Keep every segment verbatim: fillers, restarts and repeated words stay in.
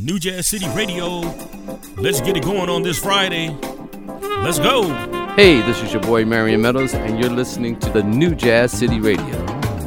New Jazz City Radio. Let's get it going on this Friday. Let's go. Hey, this is your boy Marion Meadows, and you're listening to the New Jazz City Radio.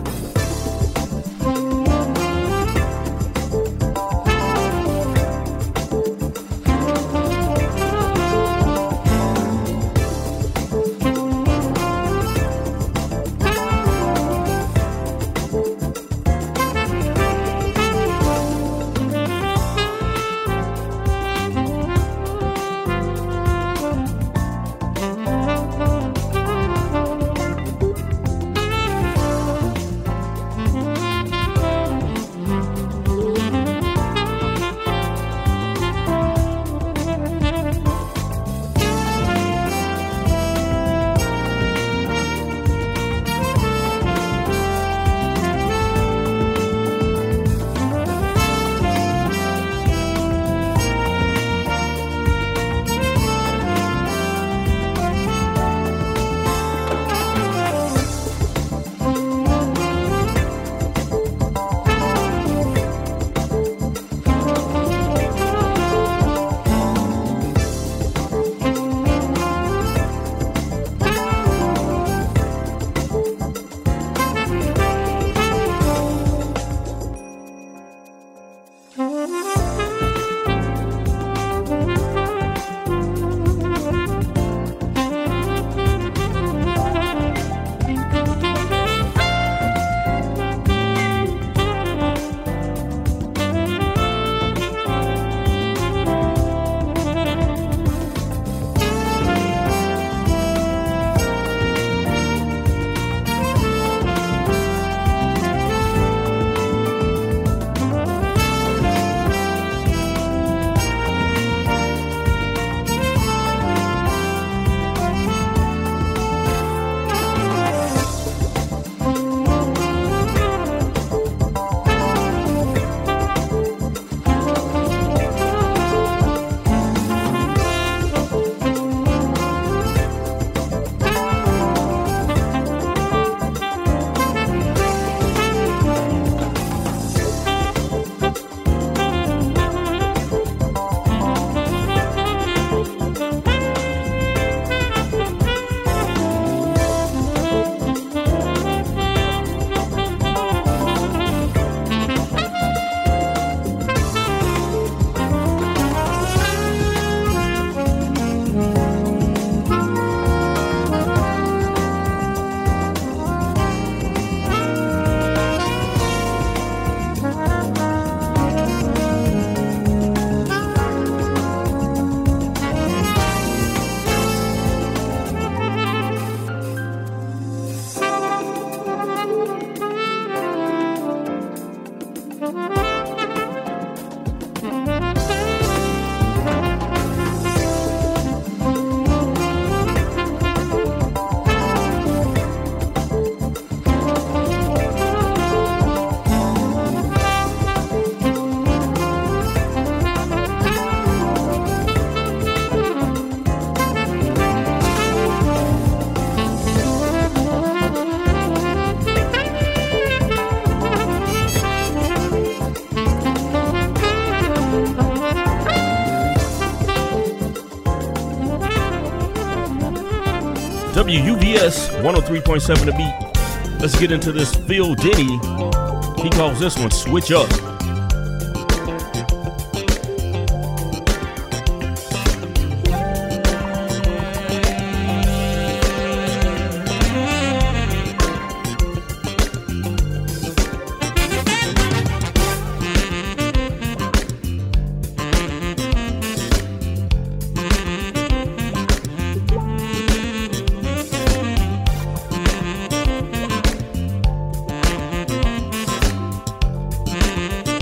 W U V S one oh three point seven The Beat. Let's get into this Phil Denny. He calls this one Switch Up. Thank you.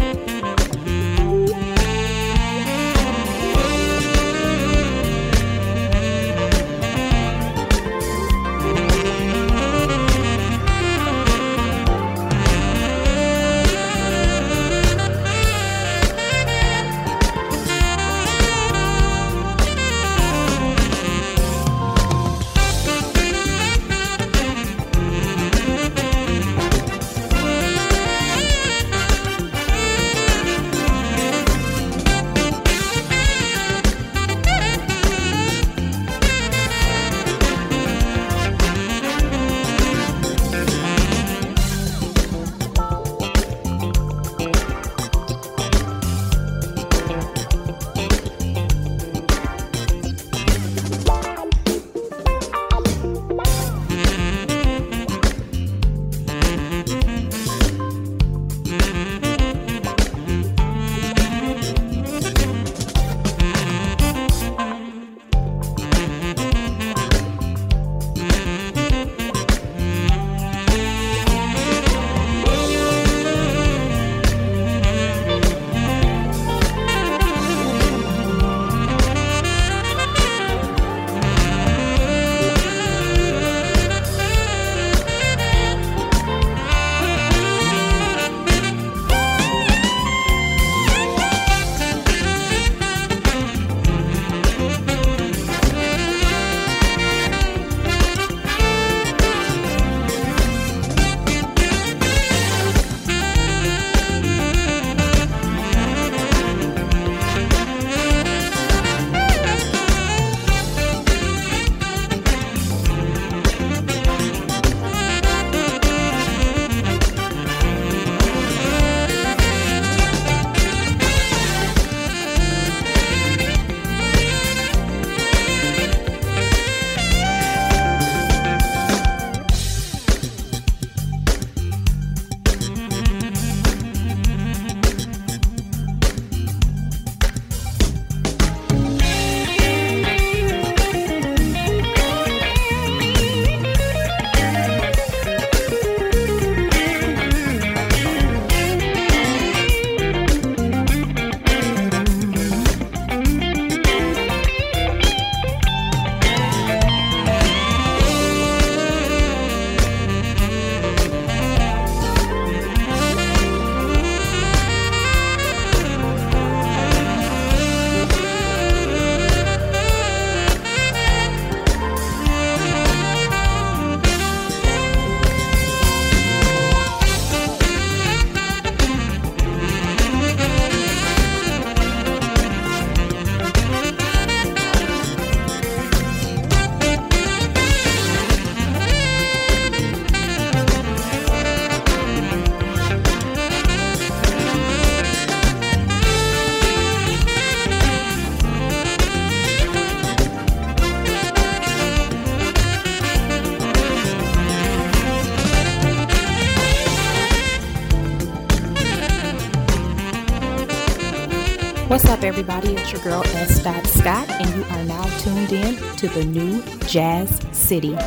What's up, everybody? It's your girl S. Scott, and you are now tuned in to the new Jazz City.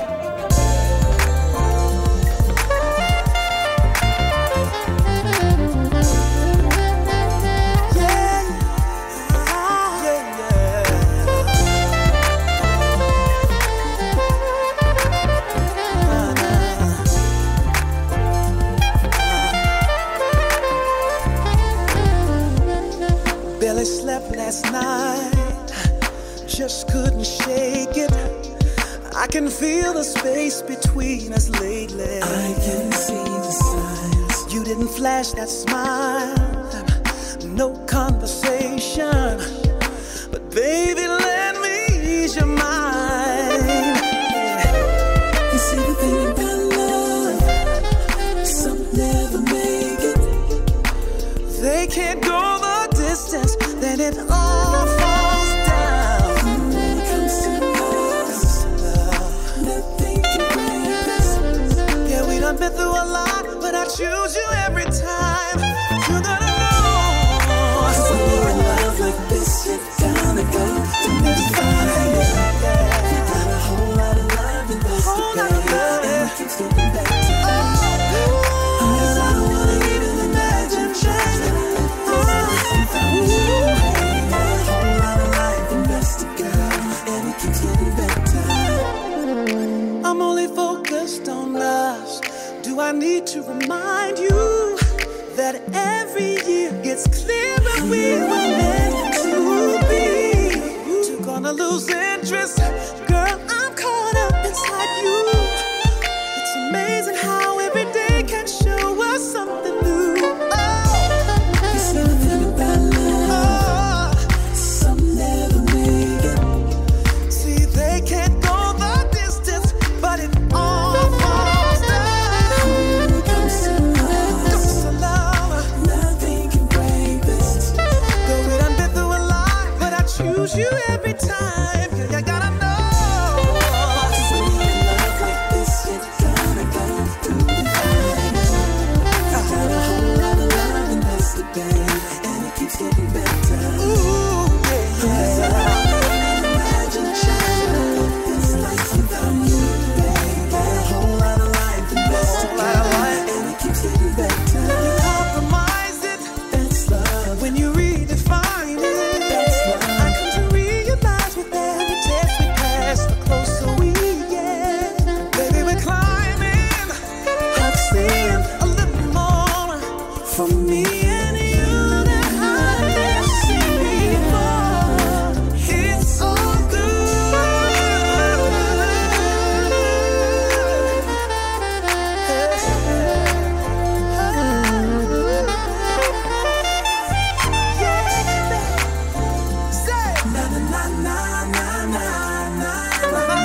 Barely slept last night, just couldn't shake it. I can feel the space between us lately. I can see the signs. You didn't flash that smile, no conversation, but baby, let me ease your mind. You see the thing about love, some never make it. They can't go the distance, then it all falls down. When it comes to love, nothing can break us. Yeah, we done been through a lot, but I choose you every time. You gotta know, cause when you're in love like this, you're gonna go to midnight. You got a whole lot of love in this, whole lot of love, and it keeps getting better. Cause I don't wanna even imagine changing. I'm only focused on us. Do I need to remind you that every year gets clearer we were meant to be? You're gonna lose interest, girl, I'm caught up inside you. It's amazing how every day can show us something new. Oh, you see the thing about love, oh, some never make it. See, they can't go the distance, but it all falls down. When it comes to love, comes to love, nothing can break this. Though we done been through a lot, but I choose you every time. Yeah, you gotta know. Cause when you're in love like this, you're gonna go through the fire. Got a whole lot of love in this today, and it keeps getting better. Ooh, yeah, yeah. Imagine changing this life without you, baby. Got a whole lot of life in this today, and it keeps getting better. You compromise it, that's love. When you redefine it, that's love. I come to realize with every test we pass, the closer we get. Baby, we're climbing, I'm seeing a little more from me and you that I never seen before. It's all good. Yeah. Say na na na na na na na na na.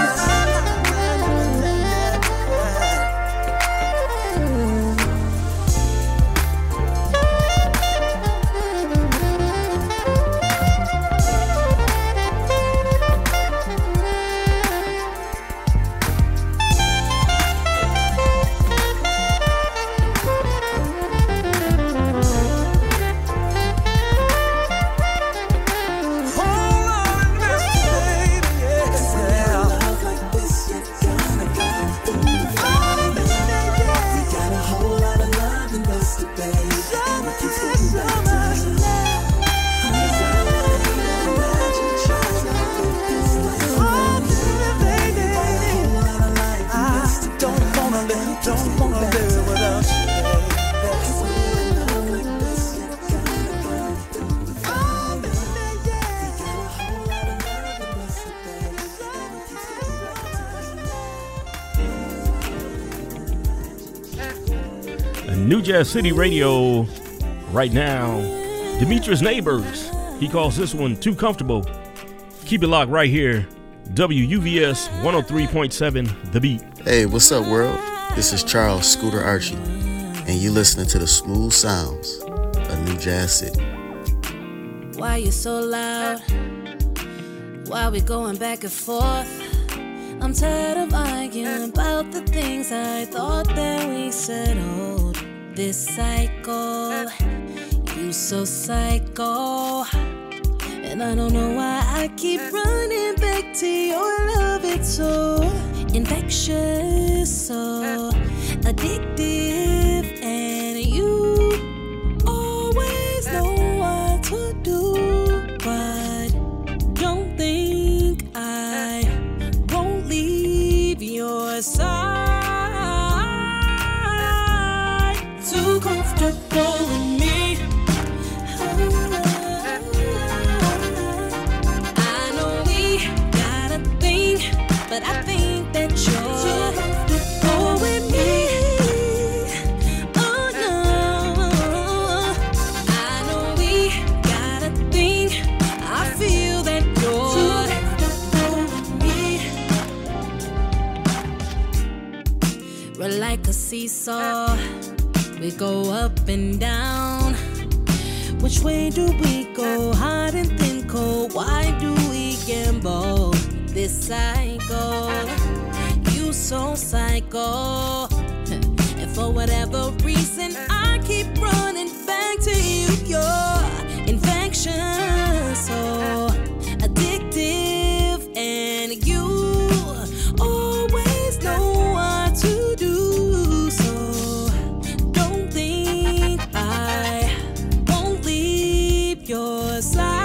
Hold on, Mister Baby, yeah. Love like this, you're gonna go through the fire. We got a whole lot of love in us today, and it keeps getting better. Cause I don't even imagine trying to live this life without you, baby. Got a whole lot of life in us today. I don't wanna live, don't wanna live without you, baby. Cause when you're in love like this, you're gonna go through the fire. We got a whole lot of love in us today, and it keeps getting better. And New Jazz City Radio right now. Demetrius Neighbors. He calls this one Too Comfortable. Keep it locked right here. W U V S one oh three point seven The Beat. Hey, what's up, world? This is Charles Scooter Archie, and you listening to the smooth sounds of New Jazz City. Why you so loud? Why we going back and forth? I'm tired of arguing about the things I thought that we settled. This cycle, you so psycho. And I don't know why I keep running back to your love. It's so infectious, so addictive, and you always know what to do. But don't think I won't leave your side. Too comfortable with me. But I think that you're too with me. Oh no, I know we got a thing. I feel that you're too with me. We're like a seesaw. We go up and down. Which way do we go? Hot and thin, cold. Why do we gamble? This cycle, you so psycho. And for whatever reason, I keep running back to you. You're infectious, so addictive, and you always know what to do. So don't think I won't leave your side.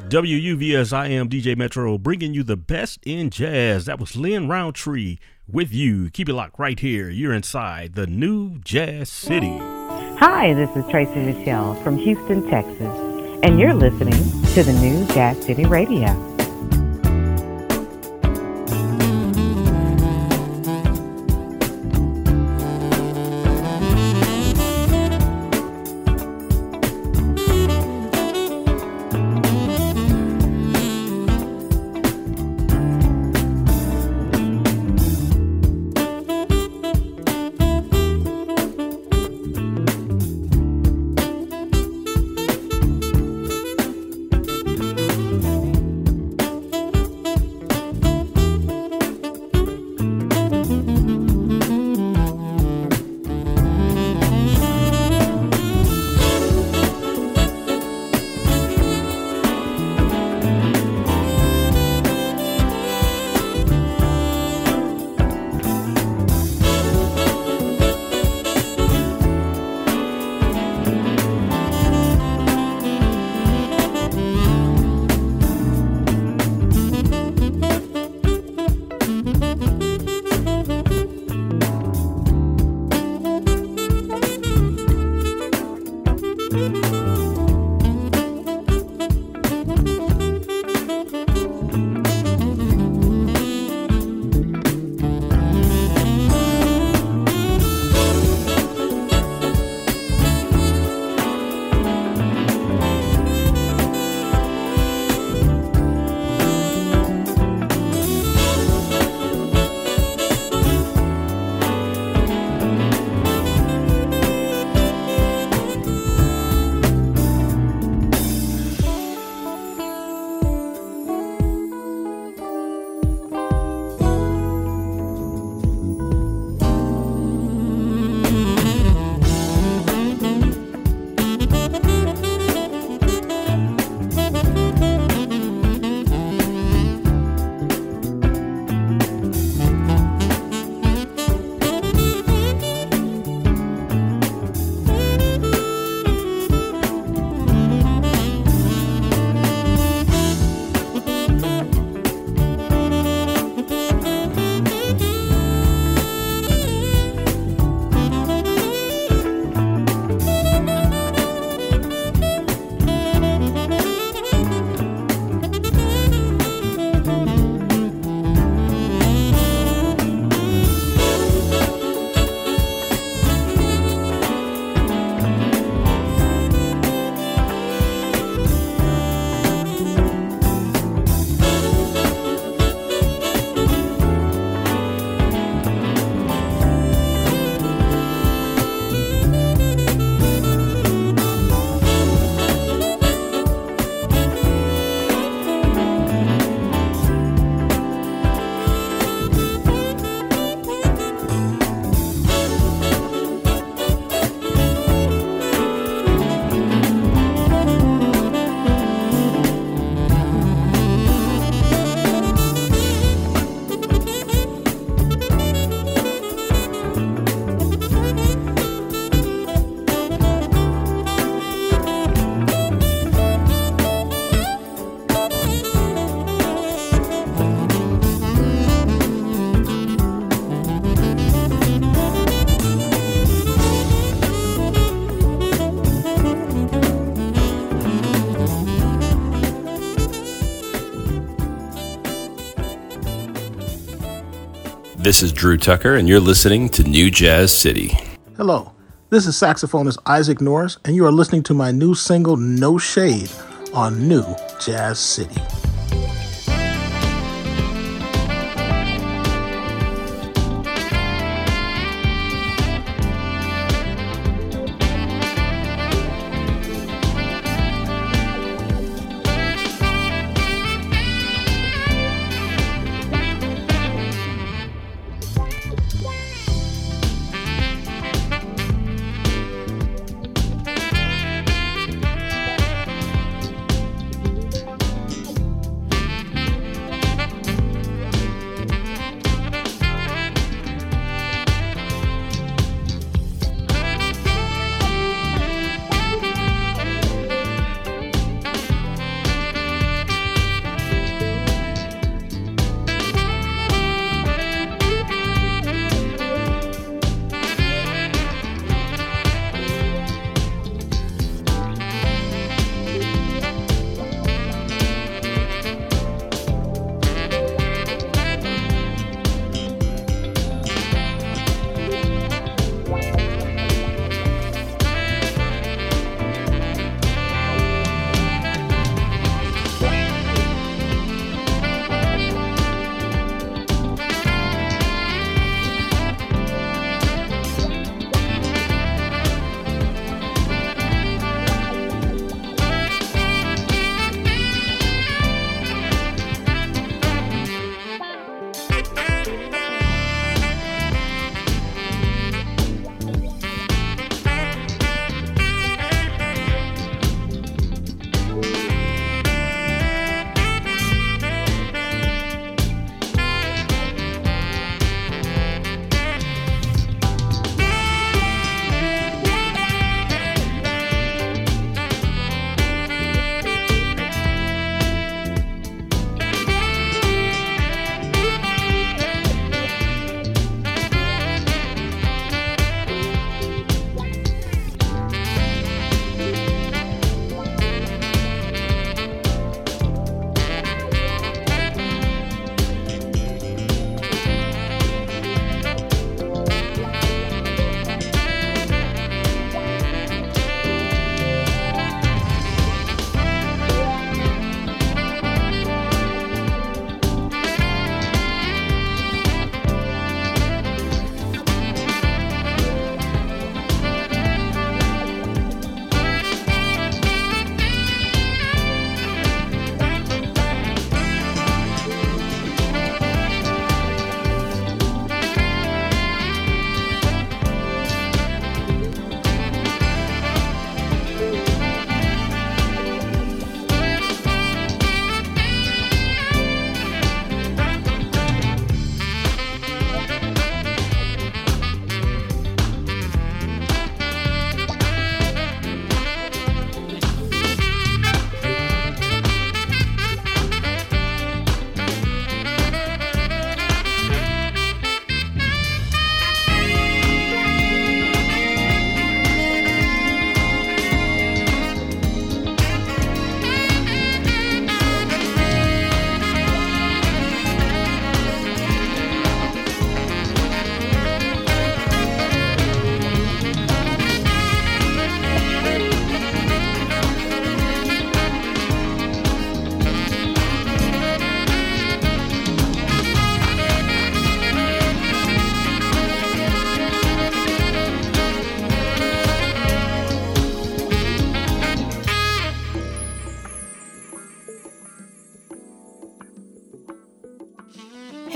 W U V S, I am D J Metro, bringing you the best in jazz. That was Lynn Roundtree with you. Keep it locked right here. You're inside the New Jazz City. Hi, this is Tracy Michelle from Houston, Texas, and you're listening to the New Jazz City Radio. This is Drew Tucker, and you're listening to New Jazz City. Hello, this is saxophonist Isaac Norris, and you are listening to my new single, No Shade, on New Jazz City.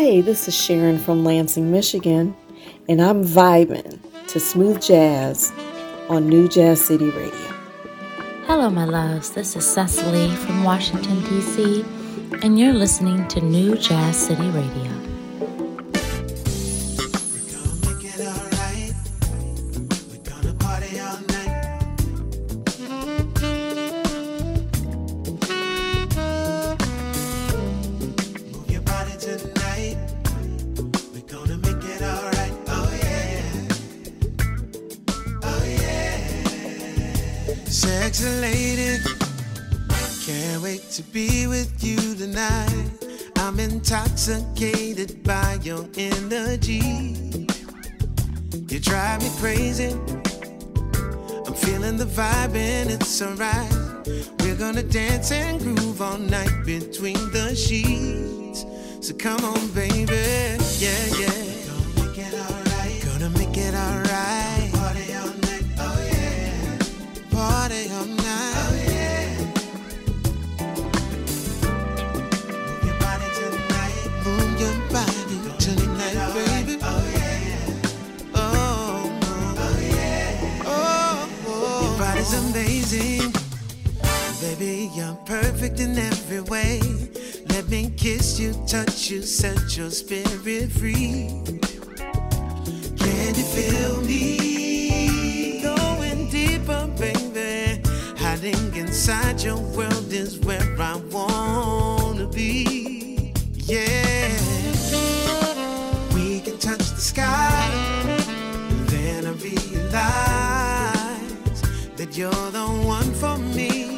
Hey, this is Sharon from Lansing, Michigan, and I'm vibing to smooth jazz on New Jazz City Radio. Hello, my loves. This is Cecily from Washington, D C, and you're listening to New Jazz City Radio. Sexy lady, can't wait to be with you tonight. I'm intoxicated by your energy. You drive me crazy. I'm feeling the vibe and it's alright. We're gonna dance and groove all night between the sheets. So come on, baby, yeah, yeah. Gonna make it alright. Gonna make it alright. Party all night, oh yeah. Party all night, oh yeah. Move your body tonight. Move your body tonight, baby. Oh yeah. Oh, oh yeah. Oh, oh. Your body's amazing. Baby, you're perfect in every way. Let me kiss you, touch you, set your spirit free. Can you feel me? Going deeper, baby. Hiding inside your world is where I wanna be. Yeah. We can touch the sky. Then I realize that you're the one for me.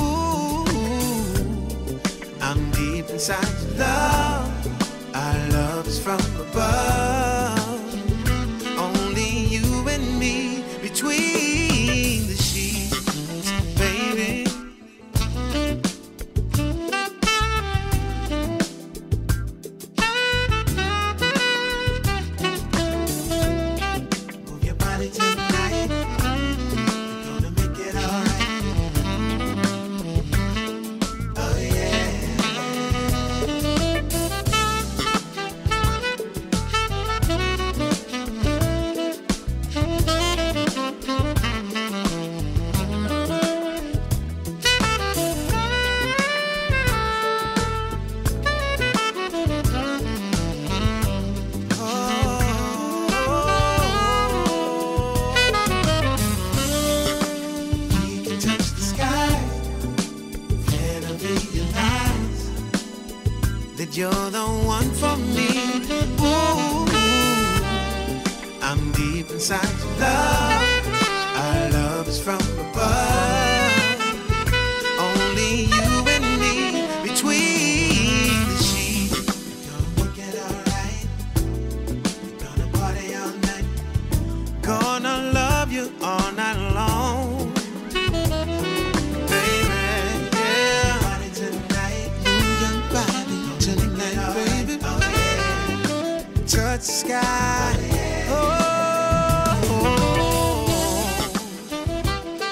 I'm deep inside your love. Our love is from above. Only you and me between the sheets, baby. Move your body tonight. We're gonna make it alright. Oh yeah. You're the one for me. Ooh, I'm deep inside your love. Our love is from above. Only you and me between the sheets. We're gonna make it alright. We're gonna party all night. Gonna love you all night long. Baby, yeah. Party tonight. Move your body. Baby, oh, yeah. Touch the sky. Oh, yeah. Oh, oh, oh.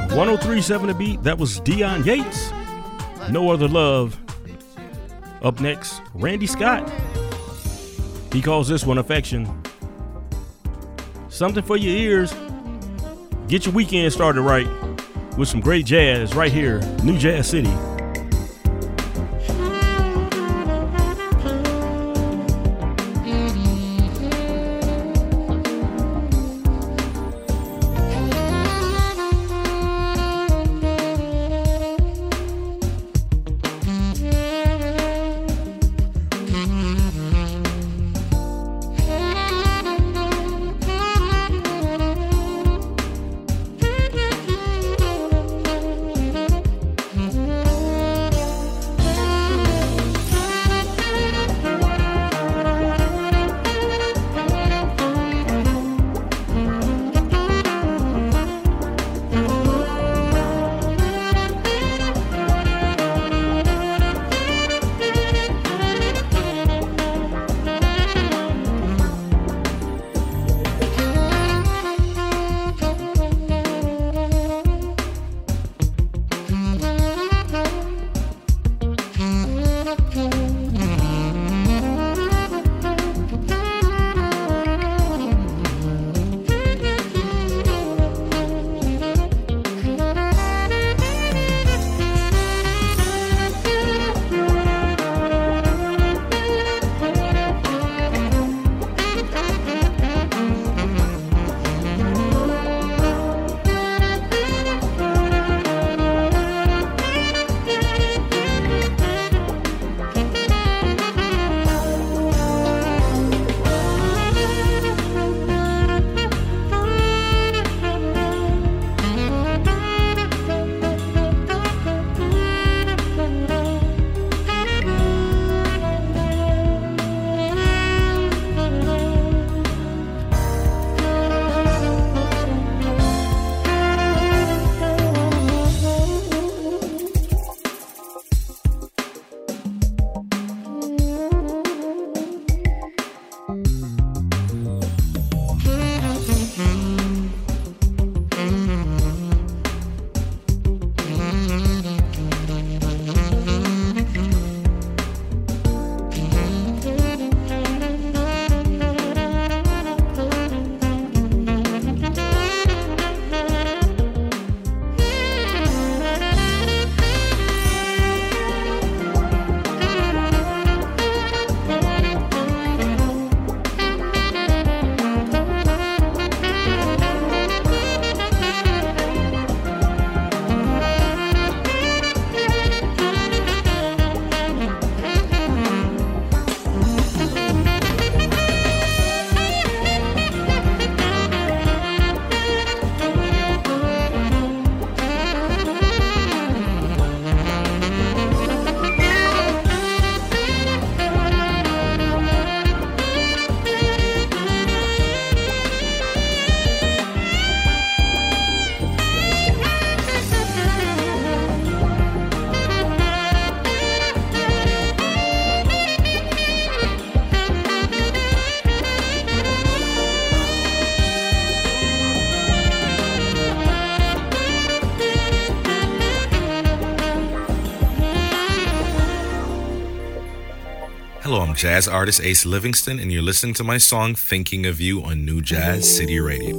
one oh three point seven The Beat. That was Dion Yates. No Other Love. Up next, Randy Scott. He calls this one Affection. Something for your ears. Get your weekend started right with some great jazz right here, New Jazz City. Hello, I'm jazz artist Ace Livingston, and you're listening to my song Thinking of You on New Jazz City Radio.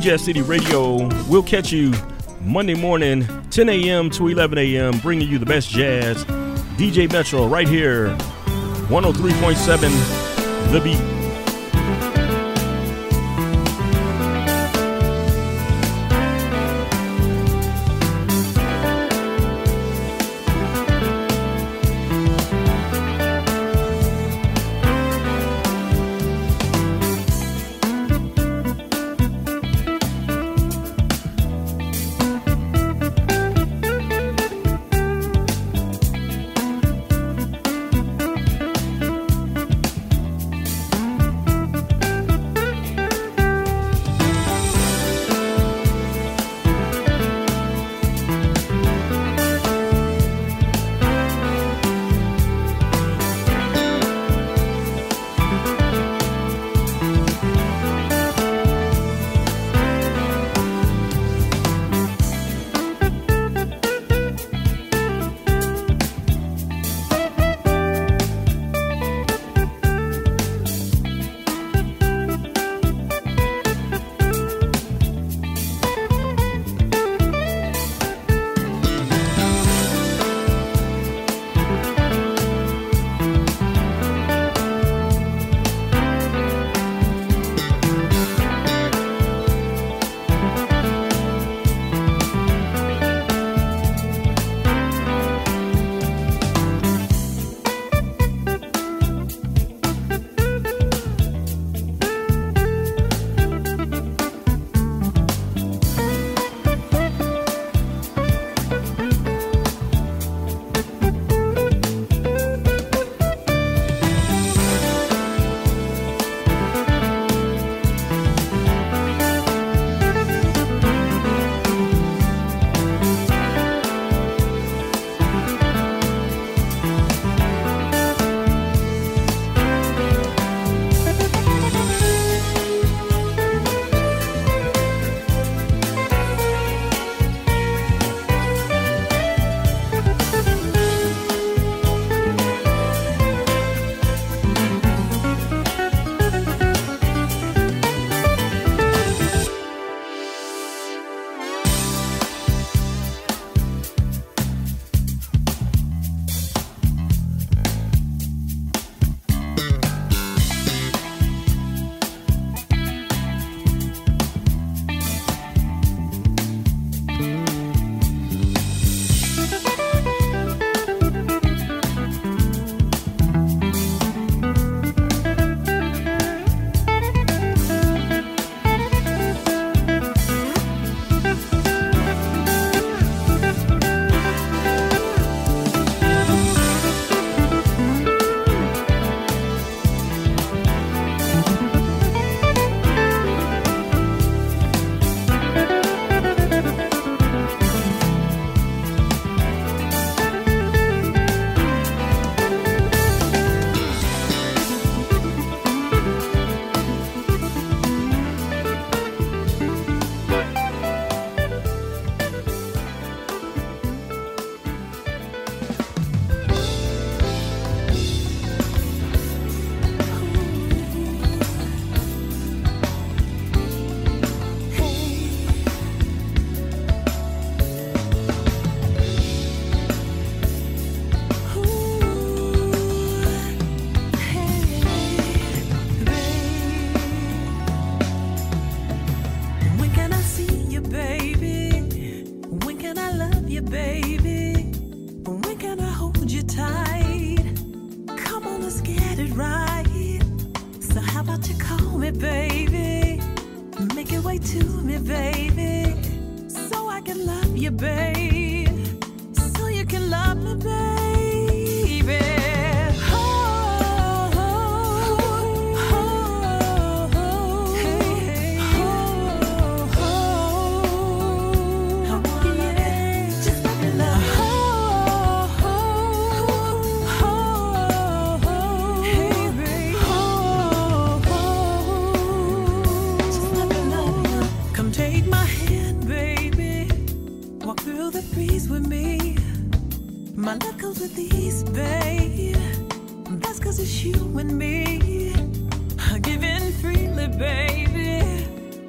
Jazz City Radio. We'll catch you Monday morning, ten a.m. to eleven a.m., bringing you the best jazz. D J Metro right here, one oh three point seven The Beat.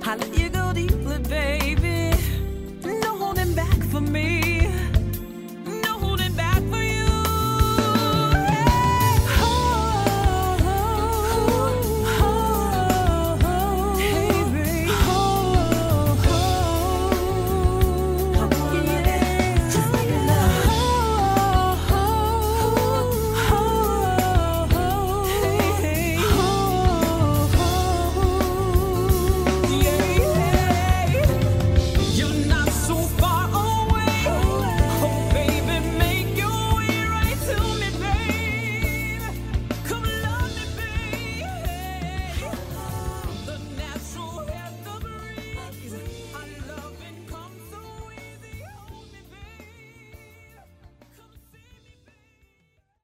I let you go deeply, baby. No holding back for me.